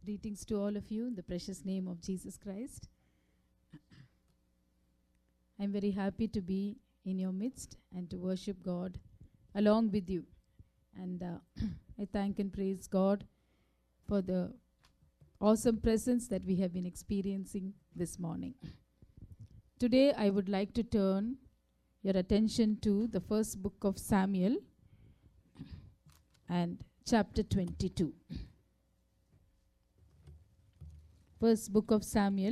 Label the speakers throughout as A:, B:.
A: Greetings to all of you in the precious name of Jesus Christ. I'm very happy to be in your midst and to worship God along with you. And I thank and praise God for the awesome presence that we have been experiencing this morning. Today I would like to turn your attention to the first book of Samuel and chapter 22. First book of Samuel,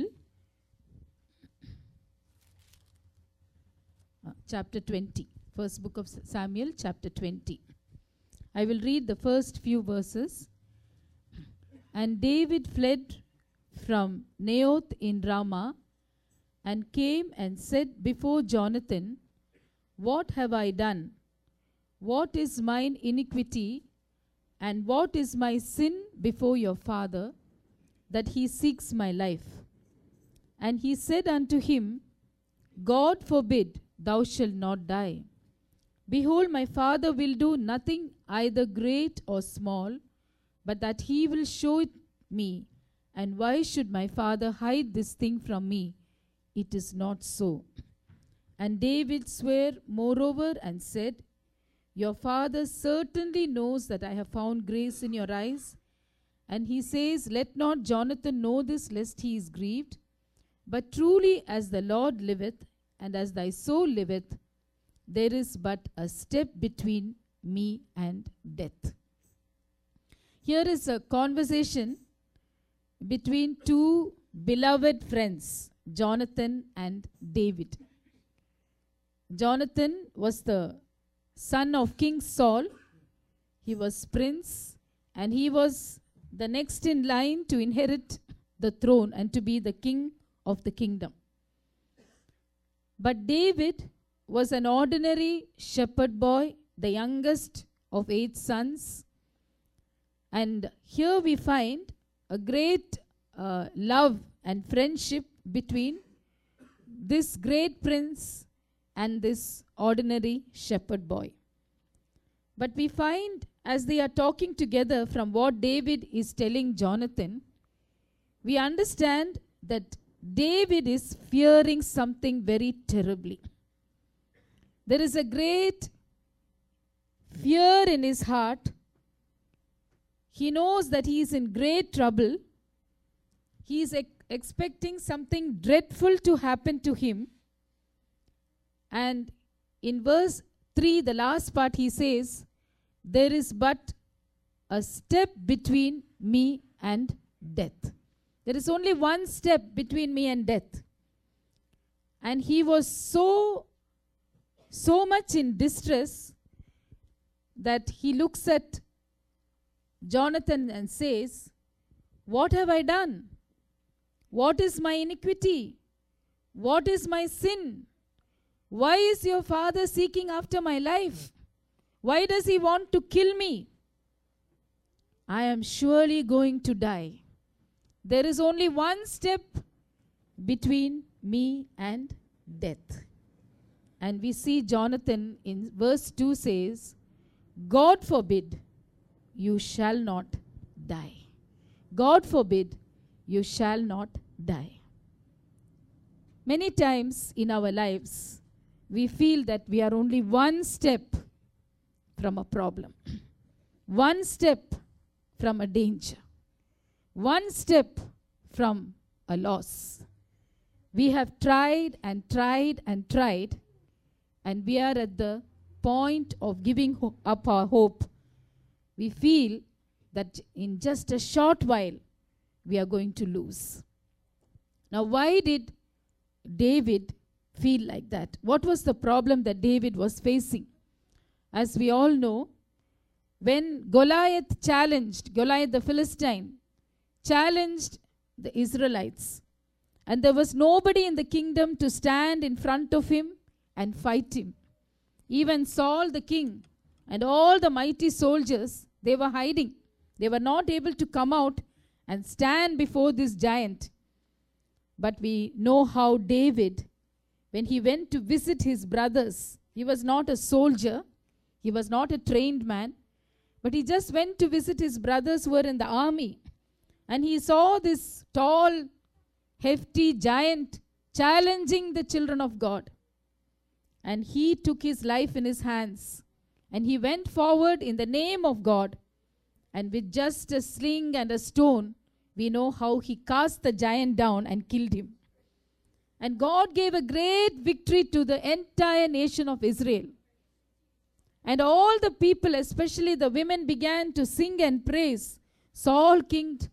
A: chapter 20. First book of Samuel, chapter 20. I will read the first few verses. And David fled from Naioth in Ramah and came and said before Jonathan, "What have I done? What is mine iniquity, and what is my sin before your father, that he seeks my life?" And he said unto him, "God forbid, thou shalt not die. Behold, my father will do nothing either great or small, but that he will show it me. And why should my father hide this thing from me? It is not so." And David sware moreover and said, "Your father certainly knows that I have found grace in your eyes." And he says, "Let not Jonathan know this, lest he is grieved. But truly as the Lord liveth, and as thy soul liveth, there is but a step between me and death." Here is a conversation between two beloved friends, Jonathan and David. Jonathan was the son of King Saul. He was prince, and he was the next in line to inherit the throne and to be the king of the kingdom. But David was an ordinary shepherd boy, the youngest of 8 sons. And here we find a great love and friendship between this great prince and this ordinary shepherd boy. But we find, as they are talking together, from what David is telling Jonathan, we understand that David is fearing something very terribly. There is a great fear in his heart. He knows that he is in great trouble. He is expecting something dreadful to happen to him. And in verse 3, the last part, he says, "There is but a step between me and death." There is only one step between me and death. And he was so much in distress that he looks at Jonathan and says, "What have I done? What is my iniquity? What is my sin? Why is your father seeking after my life? Why does he want to kill me? I am surely going to die. There is only one step between me and death." And we see Jonathan in verse 2 says, "God forbid, you shall not die. God forbid, you shall not die." Many times in our lives, we feel that we are only one step from a problem, one step from a danger, one step from a loss. We have tried and tried and tried, and we are at the point of giving up our hope. We feel that in just a short while, we are going to lose. Now, why did David feel like that? What was the problem that David was facing? As we all know, when Goliath the Philistine, challenged the Israelites, and there was nobody in the kingdom to stand in front of him and fight him. Even Saul the king and all the mighty soldiers, they were hiding. They were not able to come out and stand before this giant. But we know how David, when he went to visit his brothers, he was not a soldier, he was not a trained man, but he just went to visit his brothers who were in the army. And he saw this tall, hefty giant challenging the children of God. And he took his life in his hands. And he went forward in the name of God. And with just a sling and a stone, we know how he cast the giant down and killed him. And God gave a great victory to the entire nation of Israel. And all the people, especially the women, began to sing and praise. Saul killed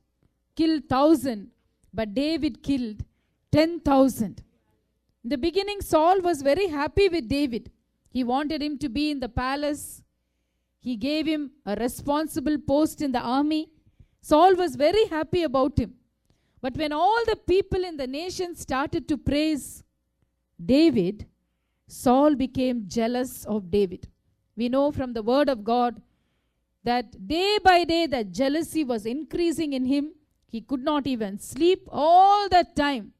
A: 1,000, but David killed 10,000. In the beginning, Saul was very happy with David. He wanted him to be in the palace. He gave him a responsible post in the army. Saul was very happy about him. But when all the people in the nation started to praise David, Saul became jealous of David. We know from the word of God that day by day that jealousy was increasing in him. He could not even sleep all that time.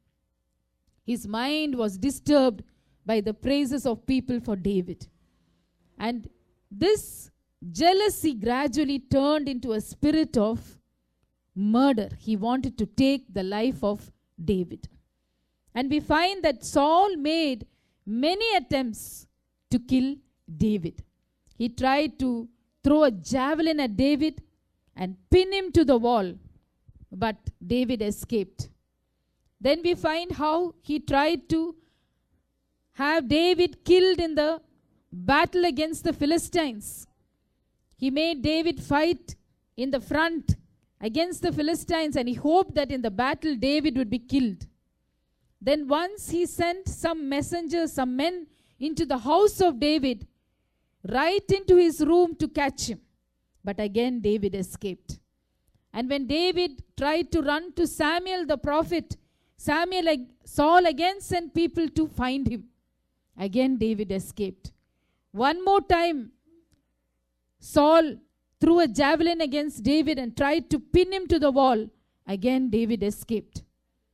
A: His mind was disturbed by the praises of people for David. And this jealousy gradually turned into a spirit of murder. He wanted to take the life of David. And we find that Saul made many attempts to kill David. He tried to throw a javelin at David and pin him to the wall, but David escaped. Then we find how he tried to have David killed in the battle against the Philistines. He made David fight in the front against the Philistines, and he hoped that in the battle David would be killed. Then once he sent some messengers, some men into the house of David, right into his room to catch him. But again David escaped. And when David tried to run to Samuel the prophet, Saul again sent people to find him. Again David escaped. One more time, Saul threw a javelin against David and tried to pin him to the wall. Again David escaped.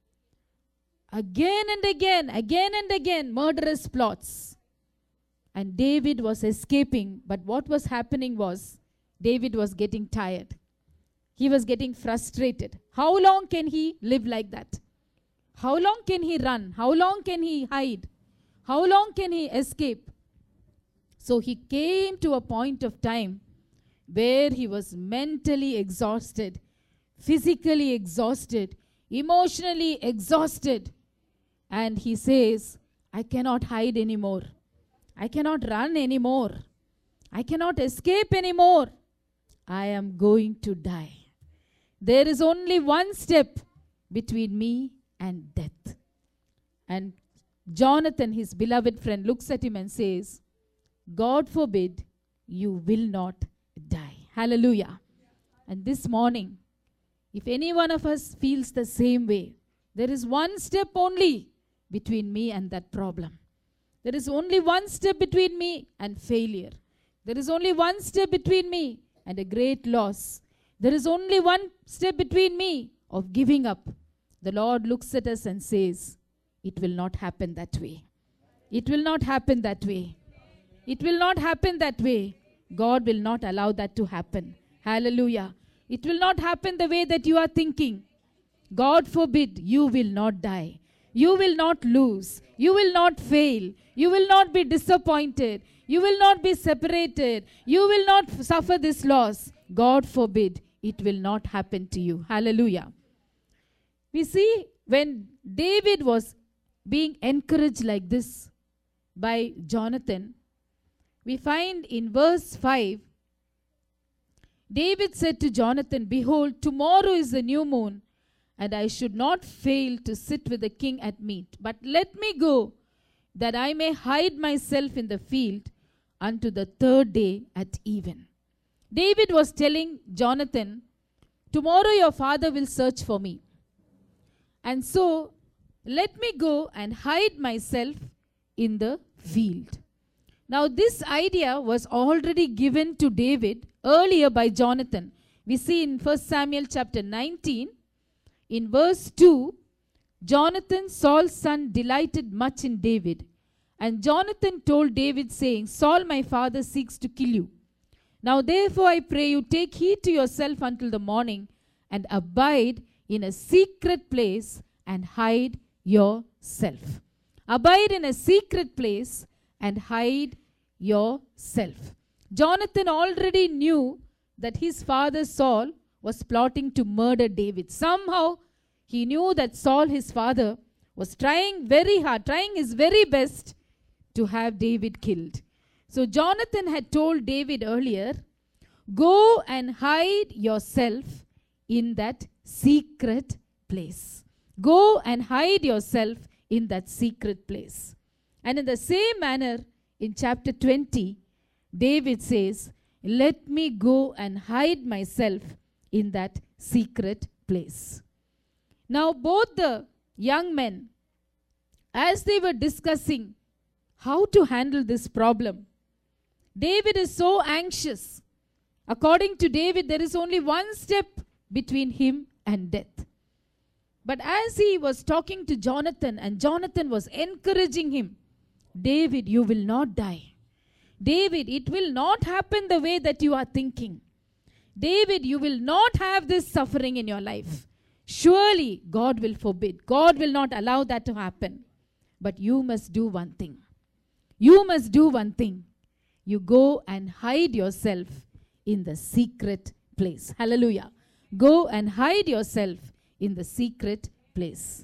A: Again and again, murderous plots. And David was escaping, but what was happening was, David was getting tired. He was getting frustrated. How long can he live like that? How long can he run? How long can he hide? How long can he escape? So he came to a point of time where he was mentally exhausted, physically exhausted, emotionally exhausted. And he says, I cannot hide anymore. I cannot run anymore. I cannot escape anymore. I am going to die. There is only one step between me and death. And Jonathan, his beloved friend, looks at him and says, God forbid you will not die. Hallelujah. And this morning, if any one of us feels the same way, there is one step only between me and that problem. There is only one step between me and failure. There is only one step between me and a great loss. There is only one step between me of giving up. The Lord looks at us and says, it will not happen that way. It will not happen that way. It will not happen that way. God will not allow that to happen. Hallelujah. It will not happen the way that you are thinking. God forbid, you will not die. You will not lose. You will not fail. You will not be disappointed. You will not be separated. You will not suffer this loss. God forbid, it will not happen to you. Hallelujah. We see when David was being encouraged like this by Jonathan, we find in verse 5, David said to Jonathan, behold, tomorrow is the new moon, and I should not fail to sit with the king at meat. But let me go, that I may hide myself in the field unto the third day at even. David was telling Jonathan, tomorrow your father will search for me. And so, let me go and hide myself in the field. Now, this idea was already given to David earlier by Jonathan. We see in 1 Samuel chapter 19, in verse 2, Jonathan, Saul's son, delighted much in David. And Jonathan told David, saying, Saul, my father, seeks to kill you. Now therefore I pray you, take heed to yourself until the morning, and abide in a secret place and hide yourself. Abide in a secret place and hide yourself. Jonathan already knew that his father Saul was plotting to murder David. Somehow he knew that Saul, his father, was trying very hard, trying his very best to have David killed. So Jonathan had told David earlier, go and hide yourself in that secret place. Go and hide yourself in that secret place. And in the same manner, in chapter 20, David says, let me go and hide myself in that secret place. Now both the young men, as they were discussing how to handle this problem, David is so anxious. According to David, there is only one step between him and death. But as he was talking to Jonathan, and Jonathan was encouraging him, David, you will not die. David, it will not happen the way that you are thinking. David, you will not have this suffering in your life. Surely God will forbid. God will not allow that to happen. But you must do one thing. You must do one thing. You go and hide yourself in the secret place. Hallelujah. Go and hide yourself in the secret place.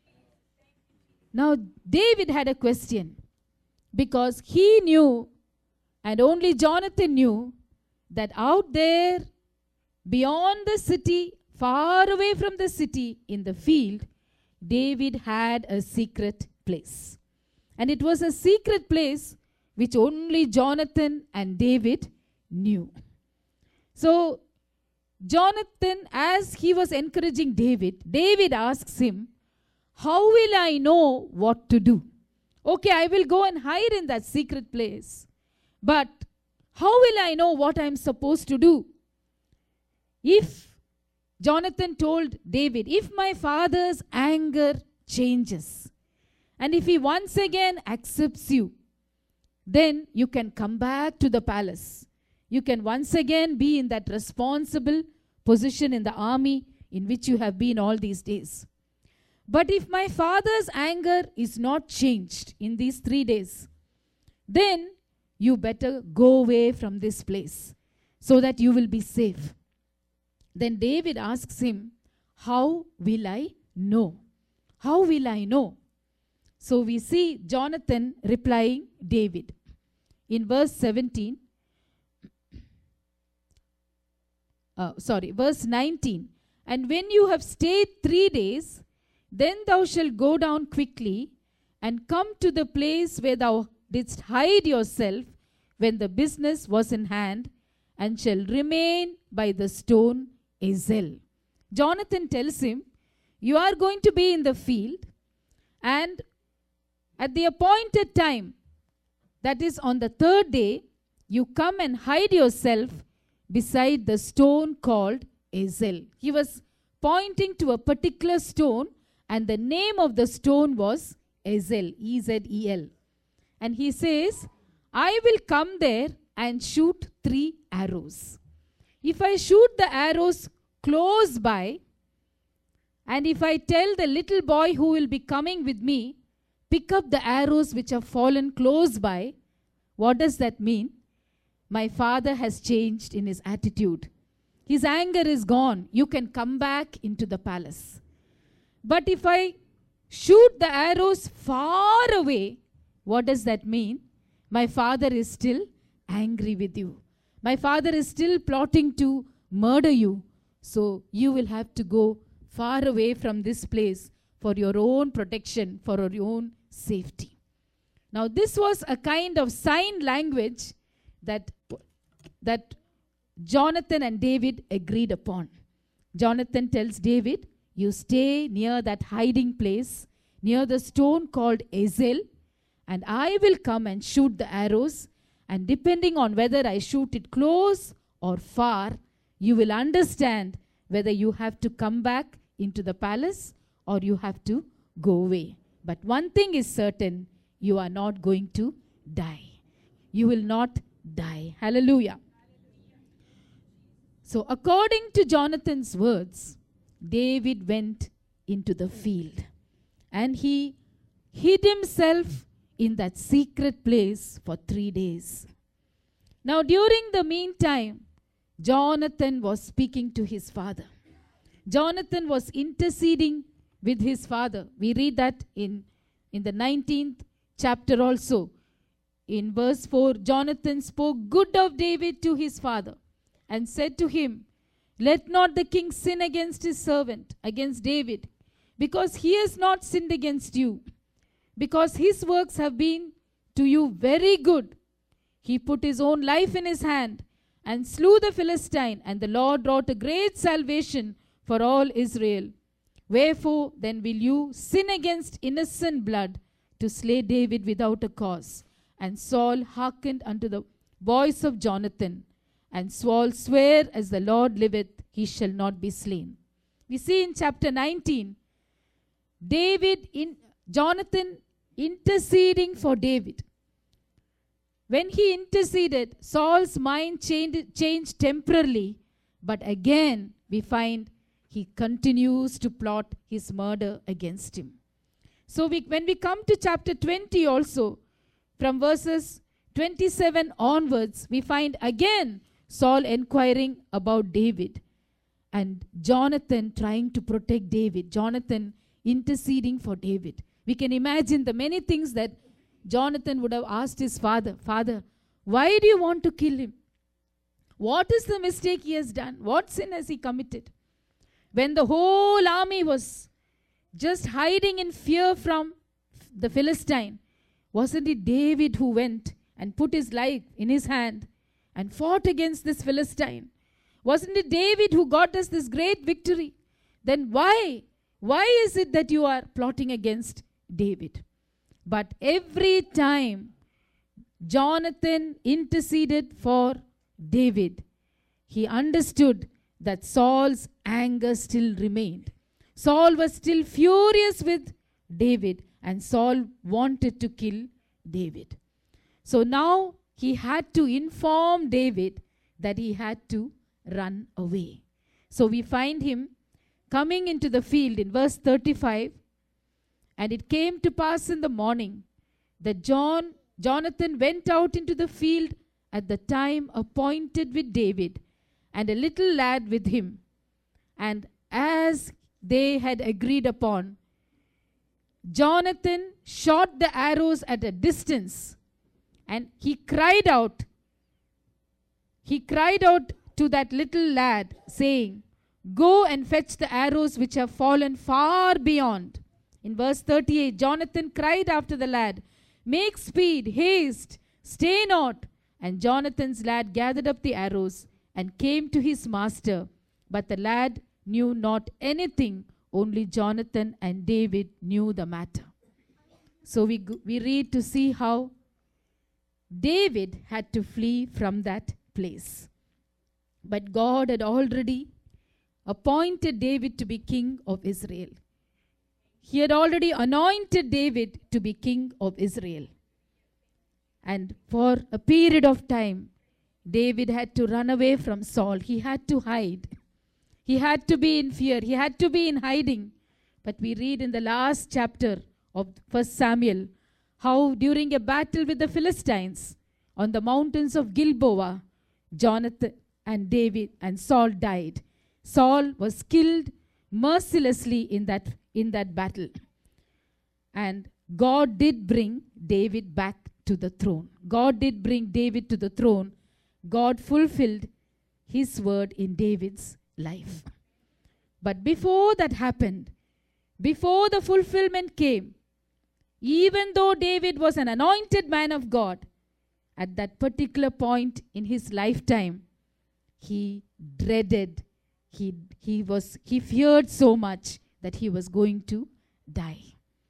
A: Now, David had a question, because he knew, and only Jonathan knew, that out there, beyond the city, far away from the city, in the field, David had a secret place. And it was a secret place which only Jonathan and David knew. So, Jonathan, as he was encouraging David, David asks him, how will I know what to do? Okay, I will go and hide in that secret place. But how will I know what I am supposed to do? If Jonathan told David, if my father's anger changes, and if he once again accepts you, then you can come back to the palace. You can once again be in that responsible position in the army in which you have been all these days. But if my father's anger is not changed in these 3 days, then you better go away from this place so that you will be safe. Then David asks him, how will I know? How will I know? So we see Jonathan replying David. In verse 17, verse 19, and when you have stayed 3 days, then thou shalt go down quickly and come to the place where thou didst hide yourself when the business was in hand, and shall remain by the stone Ezel. Jonathan tells him, you are going to be in the field, and at the appointed time, that is on the 3rd day, you come and hide yourself beside the stone called Ezel. He was pointing to a particular stone, and the name of the stone was Ezel, E-Z-E-L. And he says, I will come there and shoot 3 arrows. If I shoot the arrows close by, and if I tell the little boy who will be coming with me, pick up the arrows which have fallen close by, what does that mean? My father has changed in his attitude. His anger is gone. You can come back into the palace. But if I shoot the arrows far away, what does that mean? My father is still angry with you. My father is still plotting to murder you. So you will have to go far away from this place for your own protection, for your own safety. Now this was a kind of sign language that Jonathan and David agreed upon. Jonathan tells David, you stay near that hiding place, near the stone called Ezel, and I will come and shoot the arrows, and depending on whether I shoot it close or far, you will understand whether you have to come back into the palace or you have to go away. But one thing is certain, you are not going to die. You will not die. Hallelujah. So according to Jonathan's words, David went into the field and he hid himself in that secret place for 3 days. Now during the meantime, Jonathan was speaking to his father. Jonathan was interceding with his father. We read that in the 19th chapter also. In verse 4, Jonathan spoke good of David to his father and said to him, "Let not the king sin against his servant, against David, because he has not sinned against you, because his works have been to you very good. He put his own life in his hand and slew the Philistine, and the Lord wrought a great salvation for all Israel. Wherefore then will you sin against innocent blood to slay David without a cause?" And Saul hearkened unto the voice of Jonathan. And Saul sware, "As the Lord liveth, he shall not be slain." We see in chapter 19, Jonathan interceding for David. When he interceded, Saul's mind changed temporarily, but again we find he continues to plot his murder against him. So when we come to chapter 20 also, from verses 27 onwards, we find again Saul inquiring about David and Jonathan trying to protect David. Jonathan interceding for David. We can imagine the many things that Jonathan would have asked his father. "Father, why do you want to kill him? What is the mistake he has done? What sin has he committed?" When the whole army was just hiding in fear from the Philistine, wasn't it David who went and put his life in his hand and fought against this Philistine? Wasn't it David who got us this great victory? Then why is it that you are plotting against David? But every time Jonathan interceded for David, he understood that Saul's anger still remained. Saul was still furious with David, and Saul wanted to kill David. So now he had to inform David that he had to run away. So we find him coming into the field in verse 35. "And it came to pass in the morning that Jonathan went out into the field at the time appointed with David, and a little lad with him. And as they had agreed upon, Jonathan shot the arrows at a distance, and he cried out to that little lad, saying, 'Go and fetch the arrows which have fallen far beyond.' In verse 38, Jonathan cried after the lad, 'Make speed, haste, stay not.' And Jonathan's lad gathered up the arrows and came to his master. But the lad knew not anything, only Jonathan and David knew the matter." So we read to see how David had to flee from that place. But God had already appointed David to be king of Israel. He had already anointed David to be king of Israel. And for a period of time, David had to run away from Saul. He had to hide. He had to be in fear. He had to be in hiding. But we read in the last chapter of 1 Samuel how during a battle with the Philistines on the mountains of Gilboa, Jonathan and David and Saul died. Saul was killed mercilessly in that battle. And God did bring David back to the throne. God did bring David to the throne. God fulfilled his word in David's life. But before that happened, before the fulfillment came, even though David was an anointed man of God, at that particular point in his lifetime, he dreaded, he feared so much that he was going to die.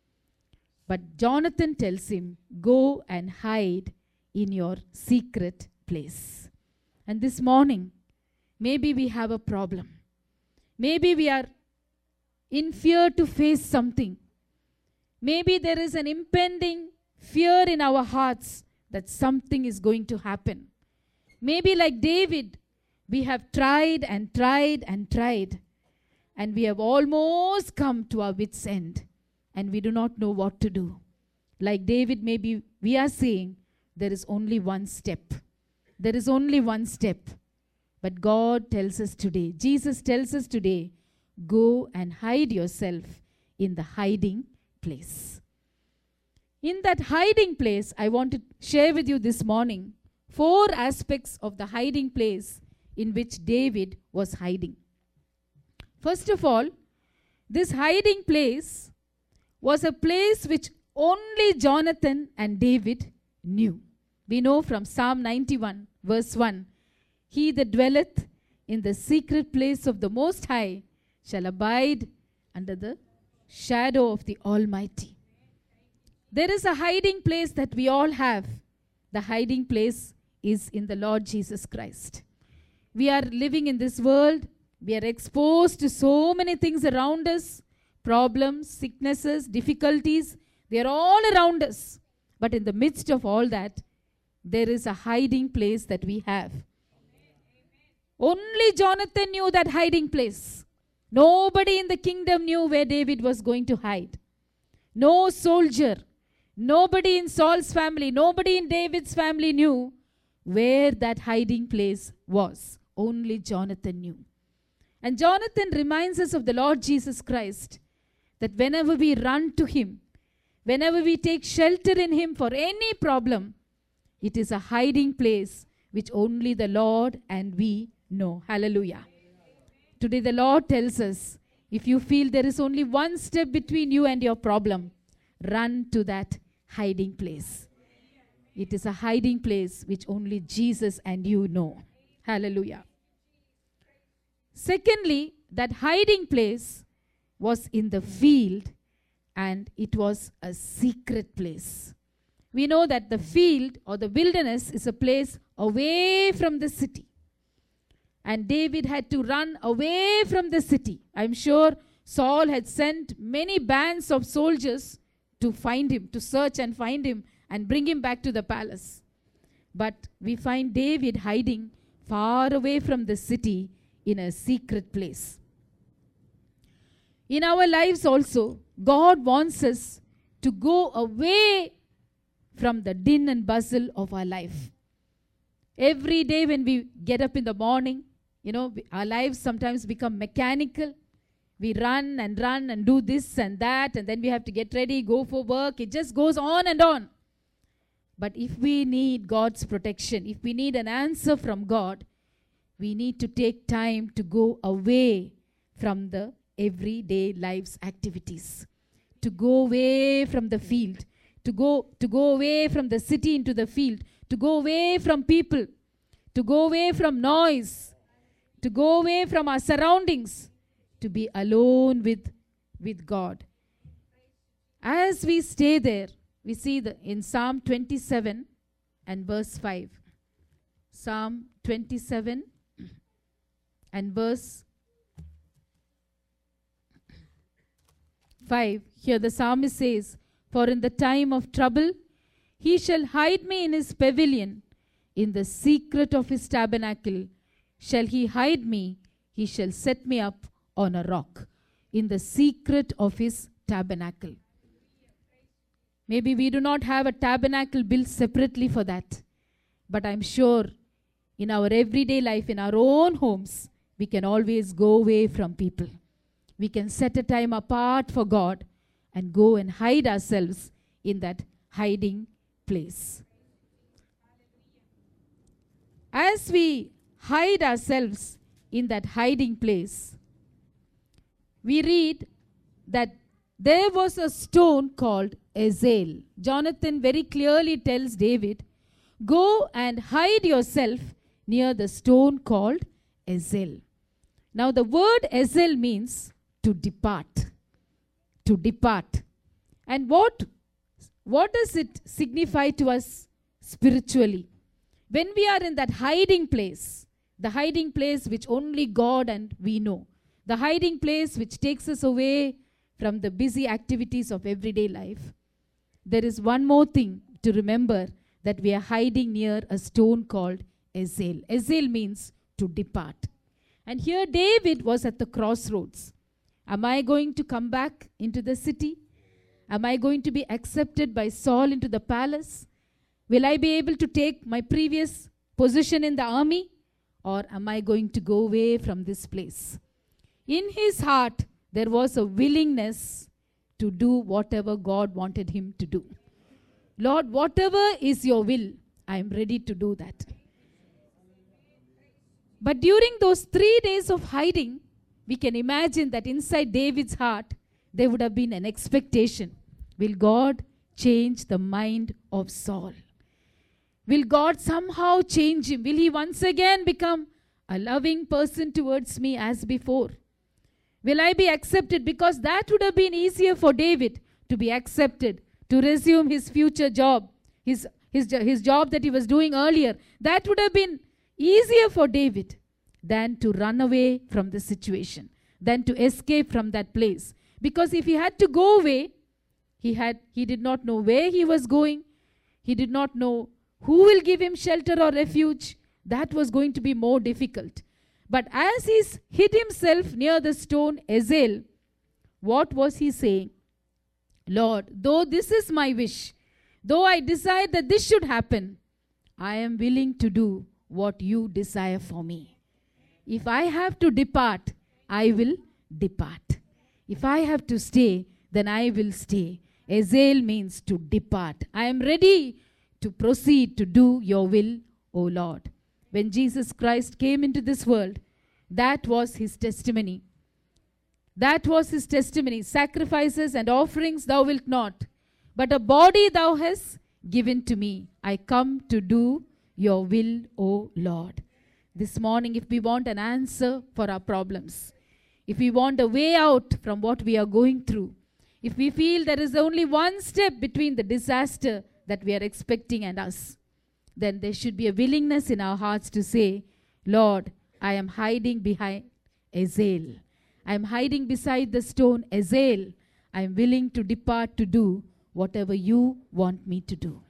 A: But Jonathan tells him, "Go and hide in your secret place." And this morning, maybe we have a problem. Maybe we are in fear to face something. Maybe there is an impending fear in our hearts that something is going to happen. Maybe like David, We have tried and tried and tried, and we have almost come to our wits' end, and we do not know what to do. Like David, maybe we are saying, there is only one step. There is only one step. But God tells us today, Jesus tells us today, go and hide yourself in the hiding place. In that hiding place, I want to share with you this morning 4 aspects of the hiding place in which David was hiding. First of all, this hiding place was a place which only Jonathan and David knew. We know from Psalm 91, verse 1, he that dwelleth in the secret place of the Most High shall abide under the shadow of the Almighty. There is a hiding place that we all have. The hiding place is in the Lord Jesus Christ. We are living in this world. We are exposed to so many things around us. Problems, sicknesses, difficulties. They are all around us. But in the midst of all that, there is a hiding place that we have. Only Jonathan knew that hiding place. Nobody in the kingdom knew where David was going to hide. No soldier, nobody in Saul's family, nobody in David's family knew where that hiding place was. Only Jonathan knew. And Jonathan reminds us of the Lord Jesus Christ, that whenever we run to him, whenever we take shelter in him for any problem, it is a hiding place which only the Lord and we know. Hallelujah. Today the Lord tells us, if you feel there is only one step between you and your problem, run to that hiding place. It is a hiding place which only Jesus and you know. Hallelujah. Secondly, that hiding place was in the field, and it was a secret place. We know that the field or the wilderness is a place away from the city. And David had to run away from the city. I'm sure Saul had sent many bands of soldiers to find him, to search and find him and bring him back to the palace. But we find David hiding far away from the city in a secret place. In our lives also, God wants us to go away from the din and bustle of our life. Every day when we get up in the morning, our lives sometimes become mechanical. We run and do this and that, and then we have to get ready, go for work. It just goes on and on. But if we need God's protection, if we need an answer from God, we need to take time to go away from the everyday life's activities, to go away from the field, to go away from the city into the field, to go away from people, to go away from noise, to go away from our surroundings, to be alone with God. As we stay there, we see in Psalm 27 and verse 5. Psalm 27 and verse 5. Here the psalmist says, for in the time of trouble, he shall hide me in his pavilion. In the secret of his tabernacle shall he hide me. He shall set me up on a rock. In the secret of his tabernacle. Maybe we do not have a tabernacle built separately for that. But I'm sure in our everyday life, in our own homes, we can always go away from people. We can set a time apart for God and go and hide ourselves in that hiding place. As we hide ourselves in that hiding place, we read that there was a stone called Ezel. Jonathan very clearly tells David, go and hide yourself near the stone called Ezel. Now the word Ezel means to depart. To depart. And what does it signify to us spiritually? When we are in that hiding place, the hiding place which only God and we know, the hiding place which takes us away from the busy activities of everyday life, there is one more thing to remember, that we are hiding near a stone called Ezel. Ezel means to depart. And here David was at the crossroads. Am I going to come back into the city? Am I going to be accepted by Saul into the palace? Will I be able to take my previous position in the army? Or am I going to go away from this place? In his heart, there was a willingness to do whatever God wanted him to do. Lord, whatever is your will, I am ready to do that. But during those 3 days of hiding, we can imagine that inside David's heart, there would have been an expectation. Will God change the mind of Saul? Will God somehow change him? Will he once again become a loving person towards me as before? Will I be accepted? Because that would have been easier for David to be accepted, to resume his future job, his job that he was doing earlier. That would have been easier for David than to run away from the situation, than to escape from that place. Because if he had to go away, he did not know where he was going. He did not know who will give him shelter or refuge. That was going to be more difficult. But as he hid himself near the stone Ezel, what was he saying? Lord, though this is my wish, though I decide that this should happen, I am willing to do what you desire for me. If I have to depart, I will depart. If I have to stay, then I will stay. Ezel means to depart. I am ready to proceed to do your will, O Lord. When Jesus Christ came into this world, that was his testimony. That was his testimony. Sacrifices and offerings thou wilt not, but a body thou hast given to me. I come to do your will, O Lord. This morning, if we want an answer for our problems, if we want a way out from what we are going through, if we feel there is only one step between the disaster that we are expecting and us, then there should be a willingness in our hearts to say, Lord, I am hiding behind Ezel. I am hiding beside the stone Ezel. I am willing to depart to do whatever you want me to do.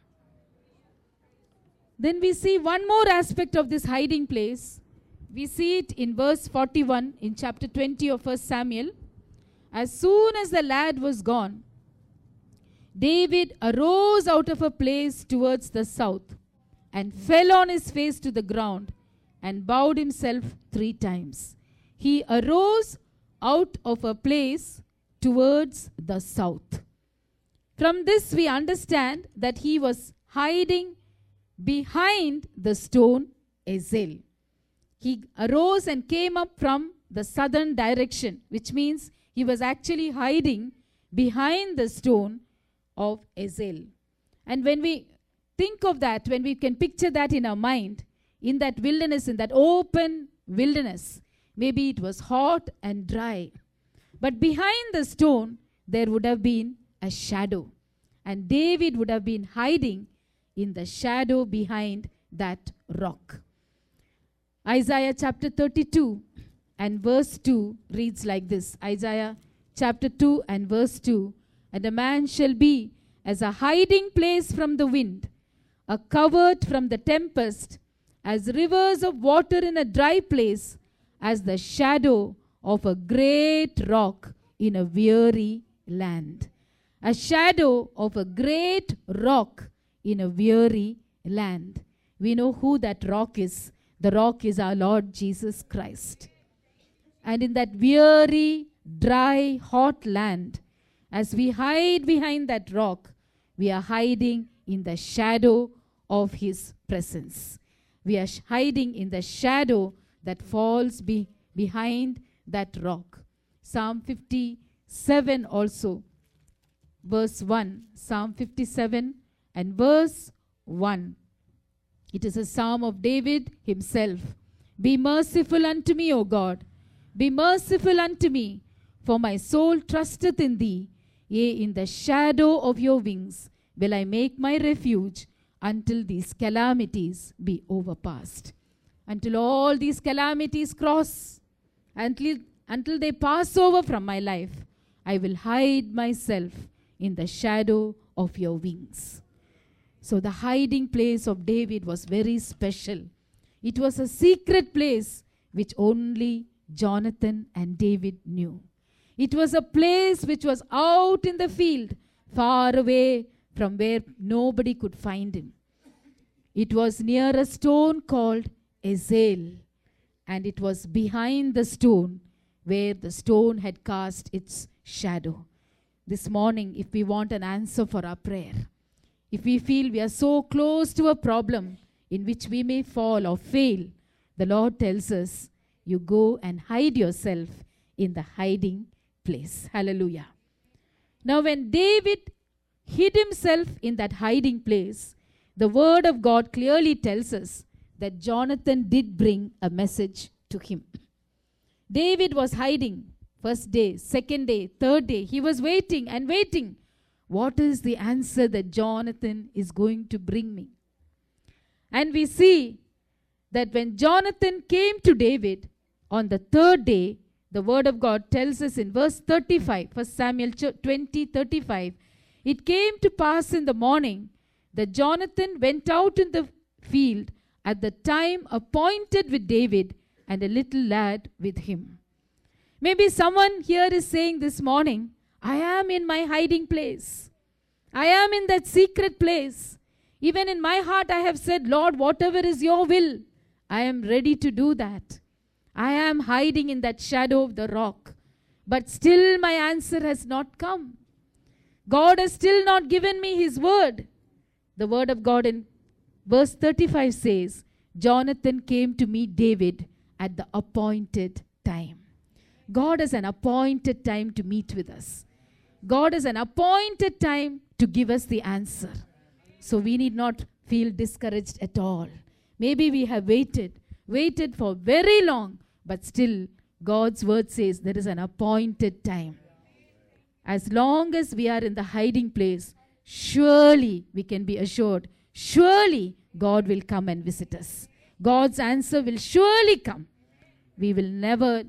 A: Then we see one more aspect of this hiding place. We see it in verse 41 in chapter 20 of 1 Samuel. As soon as the lad was gone, David arose out of a place towards the south and fell on his face to the ground and bowed himself 3 times. He arose out of a place towards the south. From this we understand that he was hiding behind the stone Ezel. He arose and came up from the southern direction, which means he was actually hiding behind the stone of Ezel. And when we think of that, when we can picture that in our mind, in that wilderness, in that open wilderness, maybe it was hot and dry. But behind the stone, there would have been a shadow. And David would have been hiding in the shadow behind that rock. Isaiah chapter 32 and verse 2 reads like this. Isaiah chapter 2 and verse 2. And a man shall be as a hiding place from the wind, a covert from the tempest, as rivers of water in a dry place, as the shadow of a great rock in a weary land. A shadow of a great rock in a weary land. We know who that rock is. The rock is our Lord Jesus Christ. And in that weary, dry, hot land, as we hide behind that rock, we are hiding in the shadow of his presence. We are hiding in the shadow that falls behind that rock. Psalm 57 also, verse 1. Psalm 57 and verse 1. It is a psalm of David himself. Be merciful unto me, O God. Be merciful unto me, for my soul trusteth in thee. Yea, in the shadow of your wings will I make my refuge until these calamities be overpassed. Until all these calamities cross, until they pass over from my life, I will hide myself in the shadow of your wings. So the hiding place of David was very special. It was a secret place which only Jonathan and David knew. It was a place which was out in the field, far away from where nobody could find him. It was near a stone called Ezel, and it was behind the stone where the stone had cast its shadow. This morning, if we want an answer for our prayer, if we feel we are so close to a problem in which we may fall or fail, the Lord tells us, you go and hide yourself in the hiding place. Hallelujah. Now when David hid himself in that hiding place, the word of God clearly tells us that Jonathan did bring a message to him. David was hiding. First day, second day, third day. He was waiting and waiting. What is the answer that Jonathan is going to bring me? And we see that when Jonathan came to David on the third day, the word of God tells us in verse 35, 1 Samuel 20:35, it came to pass in the morning that Jonathan went out in the field at the time appointed with David and a little lad with him. Maybe someone here is saying this morning, I am in my hiding place. I am in that secret place. Even in my heart I have said, Lord, whatever is your will, I am ready to do that. I am hiding in that shadow of the rock. But still my answer has not come. God has still not given me his word. The word of God in verse 35 says, Jonathan came to meet David at the appointed time. God has an appointed time to meet with us. God has an appointed time to give us the answer. So we need not feel discouraged at all. Maybe we have waited for very long, but still God's word says there is an appointed time. As long as we are in the hiding place, surely we can be assured, surely God will come and visit us. God's answer will surely come. We will never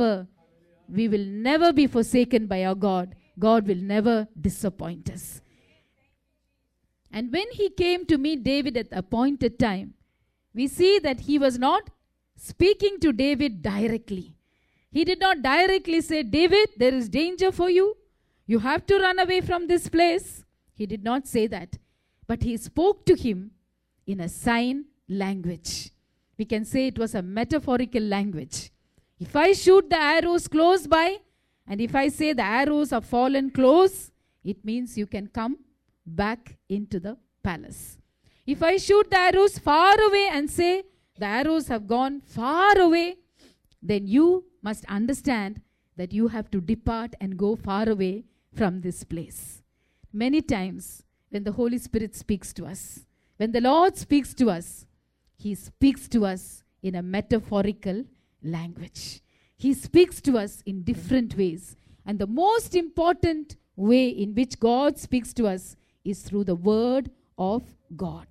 A: be forsaken by our God. God will never disappoint us. And when he came to meet David at the appointed time, we see that he was not speaking to David directly. He did not directly say, David, there is danger for you. You have to run away from this place. He did not say that. But he spoke to him in a sign language. We can say it was a metaphorical language. If I shoot the arrows close by, and if I say the arrows are fallen close, it means you can come back into the palace. If I shoot the arrows far away and say the arrows have gone far away, then you must understand that you have to depart and go far away from this place. Many times when the Holy Spirit speaks to us, when the Lord speaks to us, he speaks to us in a metaphorical language. He speaks to us in different ways. And the most important way in which God speaks to us is through the word of God.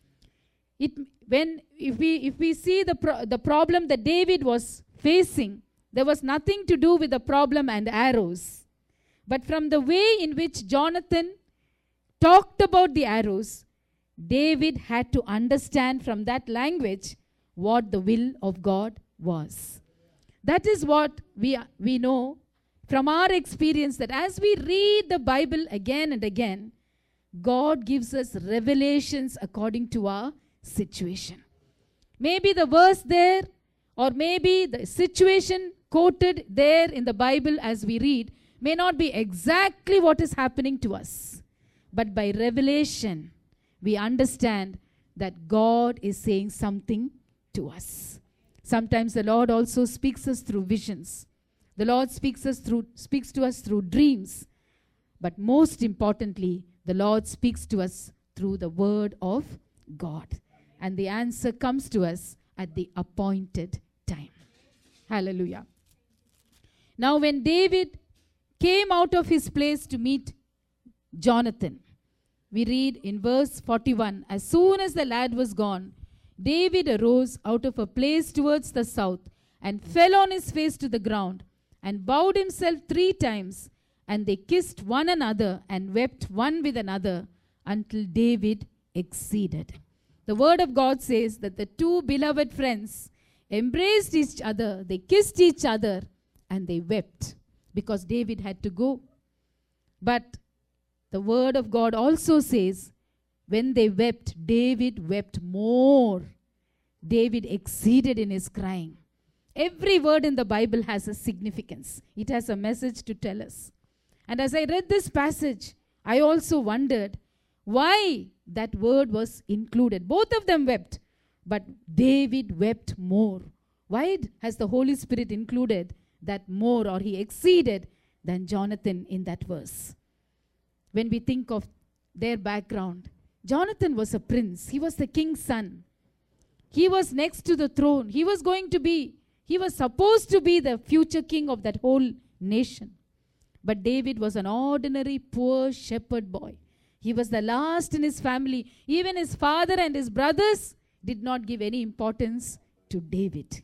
A: If we see the problem that David was facing, there was nothing to do with the problem and arrows. But from the way in which Jonathan talked about the arrows, David had to understand from that language what the will of God was. That is what we know from our experience, that as we read the Bible again and again, God gives us revelations according to our situation. Maybe the verse there, or maybe the situation quoted there in the Bible as we read, may not be exactly what is happening to us. But by revelation, we understand that God is saying something to us. Sometimes the Lord also speaks us through visions. The Lord speaks to us through dreams. But most importantly, the Lord speaks to us through the word of God. And the answer comes to us at the appointed time. Hallelujah. Now when David came out of his place to meet Jonathan, we read in verse 41, as soon as the lad was gone, David arose out of a place towards the south and fell on his face to the ground and bowed himself 3 times, and they kissed one another and wept one with another until David exceeded. The word of God says that the two beloved friends embraced each other, they kissed each other, and they wept because David had to go. But the word of God also says, when they wept, David wept more. David exceeded in his crying. Every word in the Bible has a significance. It has a message to tell us. And as I read this passage, I also wondered why that word was included. Both of them wept, but David wept more. Why has the Holy Spirit included that more, or he exceeded than Jonathan in that verse? When we think of their background, Jonathan was a prince. He was the king's son. He was next to the throne. He was supposed to be the future king of that whole nation. But David was an ordinary poor shepherd boy. He was the last in his family. Even his father and his brothers did not give any importance to David.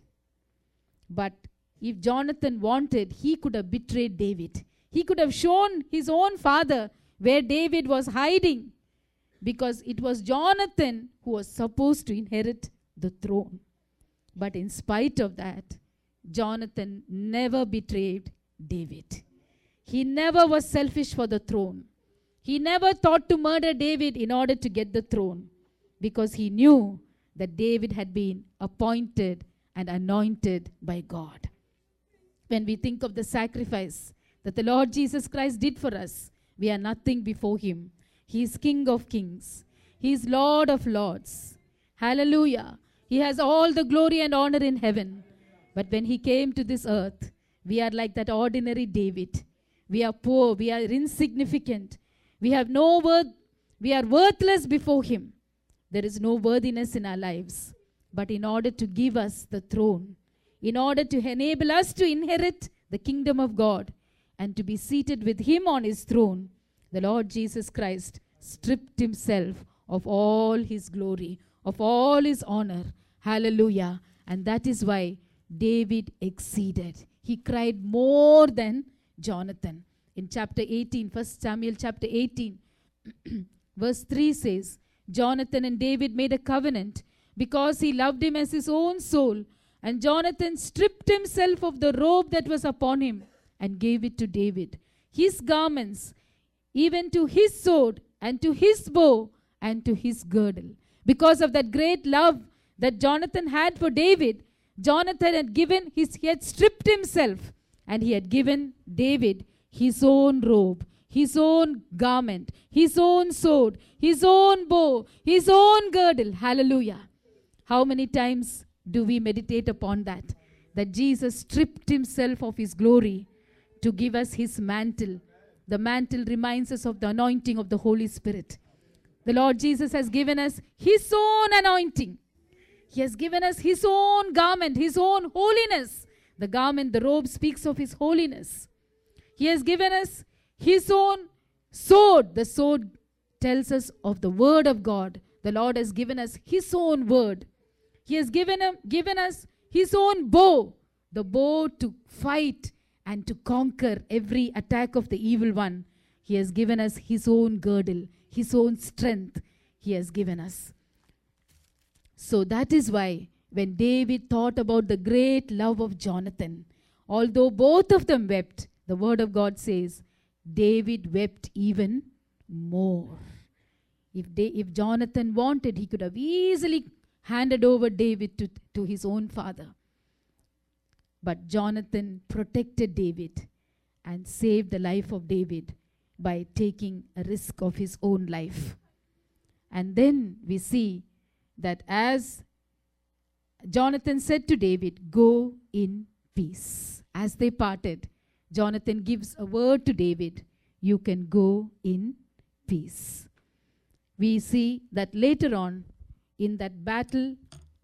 A: But if Jonathan wanted, he could have betrayed David. He could have shown his own father where David was hiding, because it was Jonathan who was supposed to inherit the throne. But in spite of that, Jonathan never betrayed David. He never was selfish for the throne. He never thought to murder David in order to get the throne, because he knew that David had been appointed and anointed by God. When we think of the sacrifice that the Lord Jesus Christ did for us, we are nothing before him. He is King of kings. He is Lord of lords. Hallelujah. He has all the glory and honor in heaven. But when he came to this earth, we are like that ordinary David. We are poor. We are insignificant. We have no worth. We are worthless before him. There is no worthiness in our lives. But in order to give us the throne, in order to enable us to inherit the kingdom of God and to be seated with him on his throne, the Lord Jesus Christ stripped himself of all his glory, of all his honor. Hallelujah. And that is why David exceeded. He cried more than Jonathan. In chapter 18, 1 Samuel chapter 18, verse 3 says, Jonathan and David made a covenant because he loved him as his own soul. And Jonathan stripped himself of the robe that was upon him and gave it to David, his garments, even to his sword and to his bow and to his girdle. Because of that great love that Jonathan had for David, Jonathan had stripped himself, and he had given David his own robe, his own garment, his own sword, his own bow, his own girdle. Hallelujah. How many times do we meditate upon that? That Jesus stripped himself of his glory to give us his mantle. The mantle reminds us of the anointing of the Holy Spirit. The Lord Jesus has given us his own anointing. He has given us his own garment, his own holiness. The garment, the robe speaks of his holiness. He has given us his own sword. The sword tells us of the word of God. The Lord has given us his own word. He has given us his own bow, the bow to fight and to conquer every attack of the evil one. He has given us his own girdle, his own strength he has given us. So that is why when David thought about the great love of Jonathan, although both of them wept, the word of God says, David wept even more. If Jonathan wanted, he could have easily handed over David to his own father. But Jonathan protected David and saved the life of David by taking a risk of his own life. And then we see that as Jonathan said to David, go in peace. As they parted, Jonathan gives a word to David, you can go in peace. We see that later on in that battle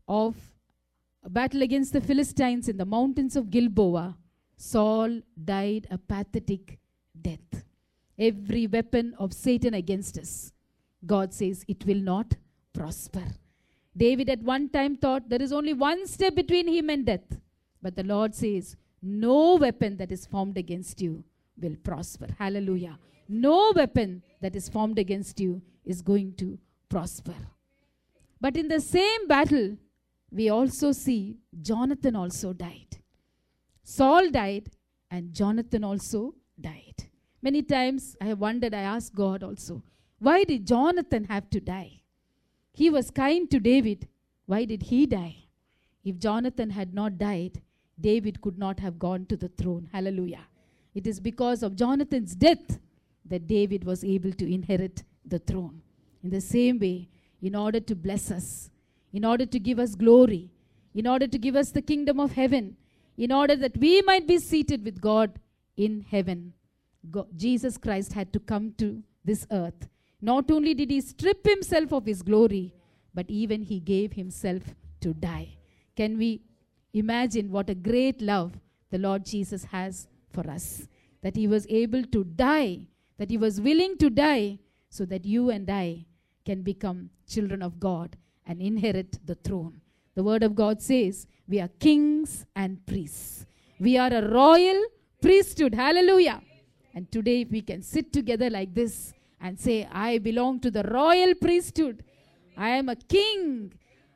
A: against the Philistines in the mountains of Gilboa, Saul died a pathetic death. Every weapon of Satan against us, God says it will not prosper. David at one time thought there is only one step between him and death. But the Lord says, no weapon that is formed against you will prosper. Hallelujah. No weapon that is formed against you is going to prosper. But in the same battle, we also see Jonathan also died. Saul died and Jonathan also died. Many times I have wondered, I asked God also, why did Jonathan have to die? He was kind to David. Why did he die? If Jonathan had not died, David could not have gone to the throne. Hallelujah. It is because of Jonathan's death that David was able to inherit the throne. In the same way, in order to bless us, in order to give us glory, in order to give us the kingdom of heaven, in order that we might be seated with God in heaven, Jesus Christ had to come to this earth. Not only did he strip himself of his glory, but even he gave himself to die. Can we imagine what a great love the Lord Jesus has for us? That he was able to die, that he was willing to die, so that you and I can become children of God and inherit the throne. The word of God says we are kings and priests. We are a royal priesthood. Hallelujah. And today if we can sit together like this and say, I belong to the royal priesthood. I am a king.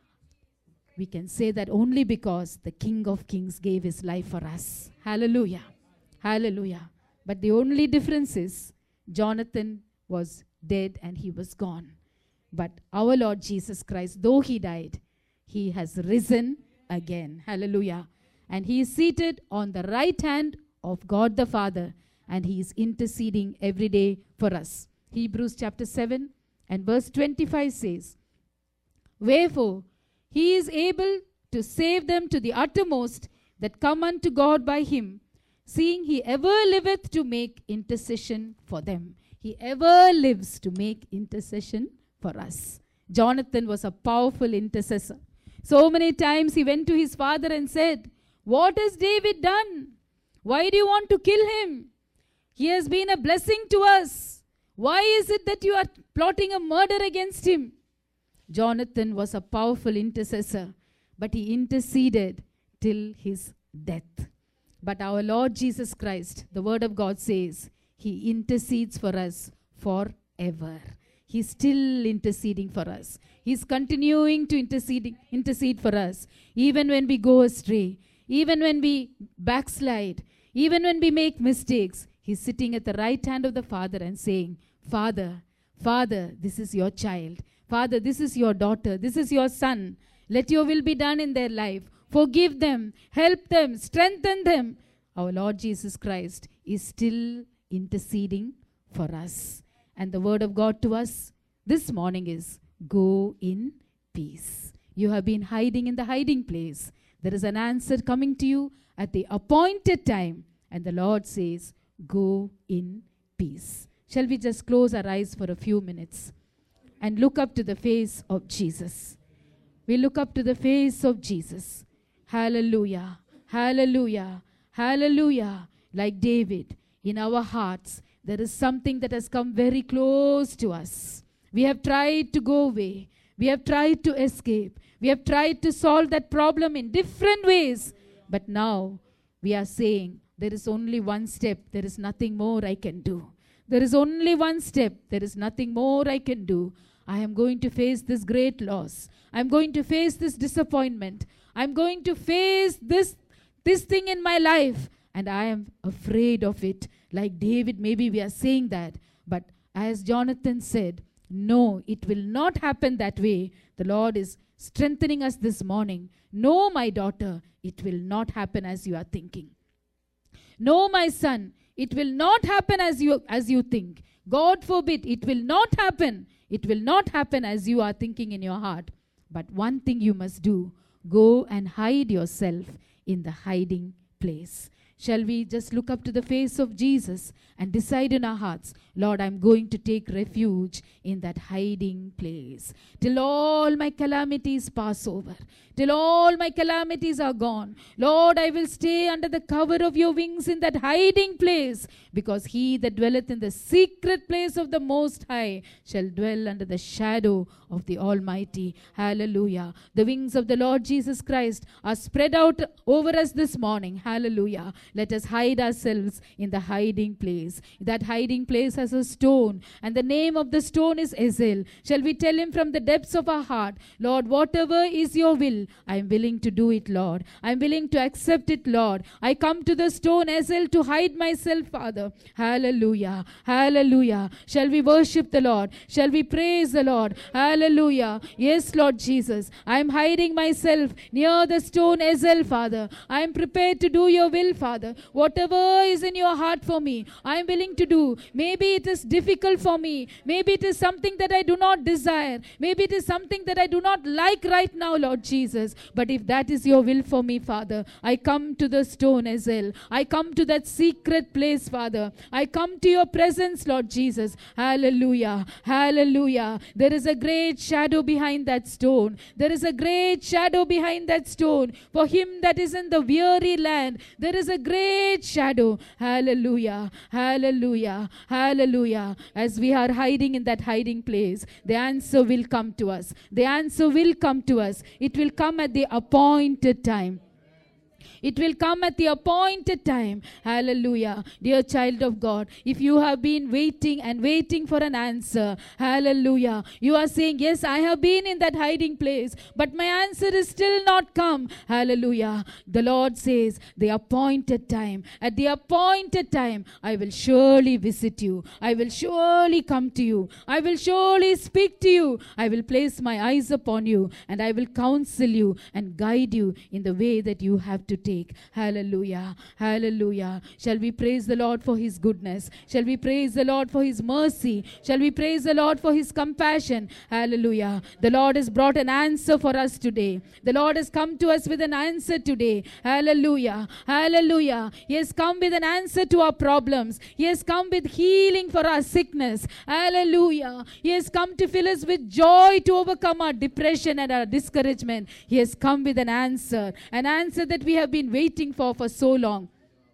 A: We can say that only because the King of Kings gave his life for us. Hallelujah. Hallelujah. But the only difference is Jonathan was dead and he was gone. But our Lord Jesus Christ, though he died, he has risen again. Hallelujah. And he is seated on the right hand of God the Father, and he is interceding every day for us. Hebrews chapter 7 and verse 25 says, wherefore he is able to save them to the uttermost that come unto God by him, seeing he ever liveth to make intercession for them. He ever lives to make intercession for us. Jonathan was a powerful intercessor. So many times he went to his father and said, what has David done? Why do you want to kill him? He has been a blessing to us. Why is it that you are plotting a murder against him? Jonathan was a powerful intercessor, but he interceded till his death. But our Lord Jesus Christ, the word of God says, he intercedes for us forever. He's still interceding for us. He's continuing to intercede for us. Even when we go astray, even when we backslide, even when we make mistakes, he's sitting at the right hand of the Father and saying, Father, Father, this is your child. Father, this is your daughter. This is your son. Let your will be done in their life. Forgive them, help them, strengthen them. Our Lord Jesus Christ is still interceding for us. And the word of God to us this morning is, go in peace. You have been hiding in the hiding place. There is an answer coming to you at the appointed time. And the Lord says, go in peace. Shall we just close our eyes for a few minutes and look up to the face of Jesus? We look up to the face of Jesus. Hallelujah, hallelujah, hallelujah. Like David, in our hearts, there is something that has come very close to us. We have tried to go away. We have tried to escape. We have tried to solve that problem in different ways. But now we are saying, there is only one step. There is nothing more I can do. There is only one step. There is nothing more I can do. I am going to face this great loss. I'm going to face this disappointment. I'm going to face this thing in my life. And I am afraid of it. Like David, maybe we are saying that. But as Jonathan said, no, it will not happen that way. The Lord is strengthening us this morning. No, my daughter, it will not happen as you are thinking. No, my son, it will not happen as you think. God forbid, it will not happen. It will not happen as you are thinking in your heart. But one thing you must do, go and hide yourself in the hiding place. Shall we just look up to the face of Jesus and decide in our hearts, Lord, I'm going to take refuge in that hiding place. Till all my calamities pass over. Till all my calamities are gone. Lord, I will stay under the cover of your wings in that hiding place. Because he that dwelleth in the secret place of the Most High shall dwell under the shadow of the Almighty. Hallelujah. The wings of the Lord Jesus Christ are spread out over us this morning. Hallelujah. Let us hide ourselves in the hiding place. That hiding place has a stone, and the name of the stone is Ezel. Shall we tell him from the depths of our heart, Lord, whatever is your will, I am willing to do it, Lord. I am willing to accept it, Lord. I come to the stone Ezel to hide myself, Father. Hallelujah. Hallelujah. Shall we worship the Lord? Shall we praise the Lord? Hallelujah. Yes, Lord Jesus. I am hiding myself near the stone Ezel, Father. I am prepared to do your will, Father. Whatever is in your heart for me, I am willing to do. Maybe it is difficult for me. Maybe it is something that I do not desire. Maybe it is something that I do not like right now, Lord Jesus. But if that is your will for me, Father, I come to the stone Ezel. I come to that secret place, Father. I come to your presence, Lord Jesus. Hallelujah. Hallelujah. There is a great shadow behind that stone. There is a great shadow behind that stone. For him that is in the weary land, there is a great shadow. Hallelujah. Hallelujah. Hallelujah. As we are hiding in that hiding place, the answer will come to us. The answer will come to us. It will come at the appointed time. It will come at the appointed time. Hallelujah. Dear child of God, if you have been waiting and waiting for an answer, hallelujah, you are saying, yes, I have been in that hiding place, but my answer is still not come. Hallelujah. The Lord says, the appointed time, at the appointed time, I will surely visit you. I will surely come to you. I will surely speak to you. I will place my eyes upon you, and I will counsel you and guide you in the way that you have to take. Hallelujah. Hallelujah. Shall we praise the Lord for his goodness? Shall we praise the Lord for his mercy? Shall we praise the Lord for his compassion? Hallelujah. The Lord has brought an answer for us today. The Lord has come to us with an answer today. Hallelujah. Hallelujah. He has come with an answer to our problems. He has come with healing for our sickness. Hallelujah. He has come to fill us with joy to overcome our depression and our discouragement. He has come with an answer that we have been waiting for so long.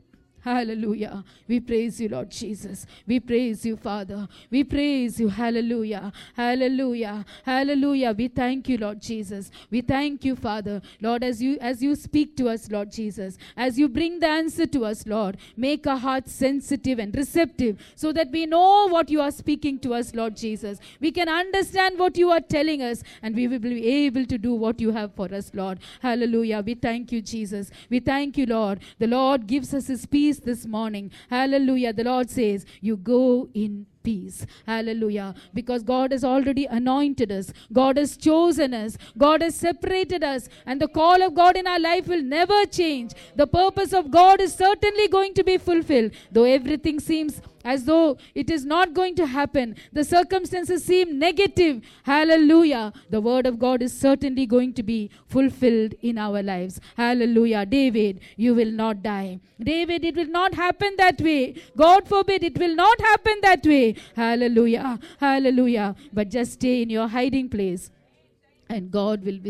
A: Hallelujah. We praise you, Lord Jesus. We praise you, Father. We praise you. Hallelujah. Hallelujah. Hallelujah. We thank you, Lord Jesus. We thank you, Father. Lord, as you speak to us, Lord Jesus, as you bring the answer to us, Lord, make our hearts sensitive and receptive so that we know what you are speaking to us, Lord Jesus. We can understand what you are telling us, and we will be able to do what you have for us, Lord. Hallelujah. We thank you, Jesus. We thank you, Lord. The Lord gives us his peace this morning. Hallelujah. The Lord says, you go in peace. Hallelujah. Because God has already anointed us. God has chosen us. God has separated us. And the call of God in our life will never change. The purpose of God is certainly going to be fulfilled. Though everything seems as though it is not going to happen, the circumstances seem negative, hallelujah, the word of God is certainly going to be fulfilled in our lives. Hallelujah. David, you will not die. David, it will not happen that way. God forbid, it will not happen that way. Hallelujah. Hallelujah. But just stay in your hiding place, and God will